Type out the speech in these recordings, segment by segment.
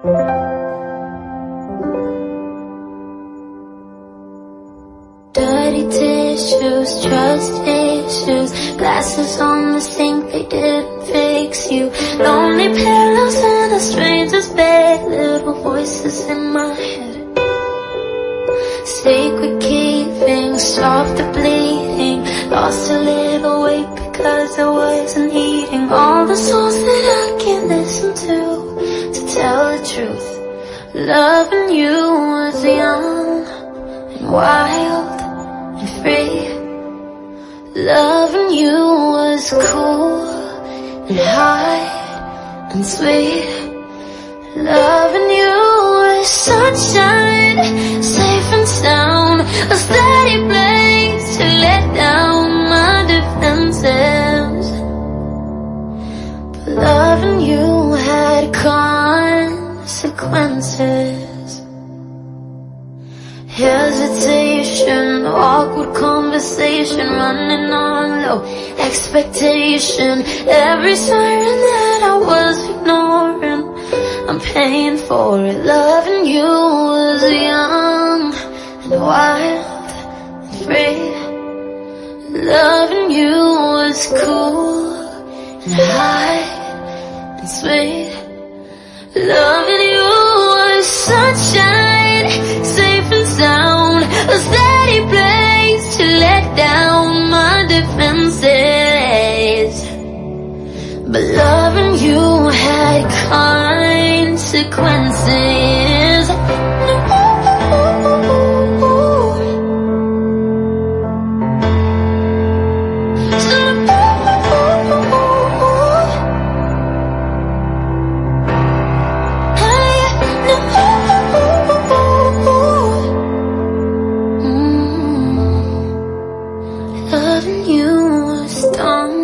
Dirty tissues, trust issues, glasses on the sink, they didn't fix you. Lonely pillows in a stranger's bed, little voices in my head. Sacred keeping, stopped the bleeding, lost a little weight because I wasn't eating. All the songs that I can't listen to tell the truth. Loving you was young and wild and free. Loving you was cool and high and sweet. Loving you was sunshine, safe and sound, a steady place to let down my defenses. But loving you had consequences. Hesitation, awkward conversation, running on low expectation. Every siren that I was ignoring, I'm paying for it. Loving you was young and wild and free. Loving you was cool and high and sweet. Loving you was sunshine, safe and sound, a steady place to let down my defenses. But loving you had consequences. Loving you was dumb,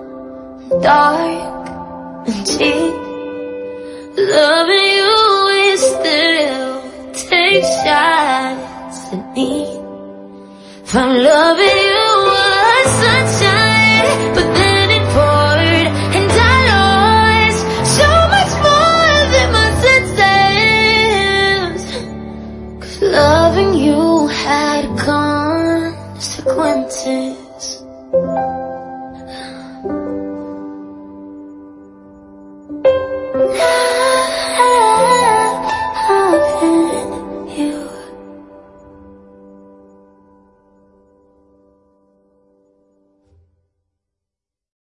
dark and cheap. Loving you is still take shots at me. From loving you was sunshine, but